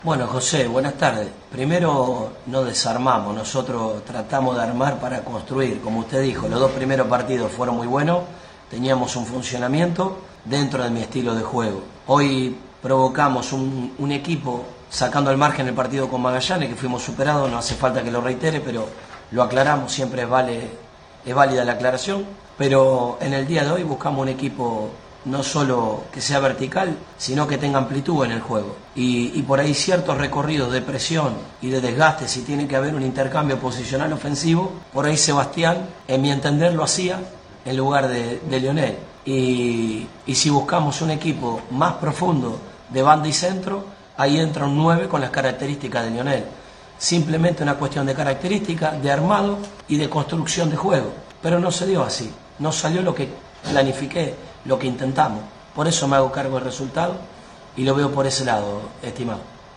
Bueno, José, buenas tardes. Primero no desarmamos, nosotros tratamos de armar para construir. Como usted dijo, los dos primeros partidos fueron muy buenos, teníamos un funcionamiento dentro de mi estilo de juego. Hoy provocamos un equipo sacando al margen el partido con Magallanes, que fuimos superados, no hace falta que lo reitere, pero lo aclaramos, siempre es válida la aclaración. Pero en el día de hoy buscamos un equipo no solo que sea vertical, sino que tenga amplitud en el juego. Y por ahí ciertos recorridos de presión y de desgaste, si tiene que haber un intercambio posicional ofensivo, por ahí Sebastián, en mi entender, lo hacía en lugar de Lionel. Y si buscamos un equipo más profundo de banda y centro, ahí entra un 9 con las características de Lionel. Simplemente una cuestión de características, de armado y de construcción de juego. Pero no se dio así, no salió lo que planifiqué, lo que intentamos. Por eso me hago cargo del resultado y lo veo por ese lado, estimado.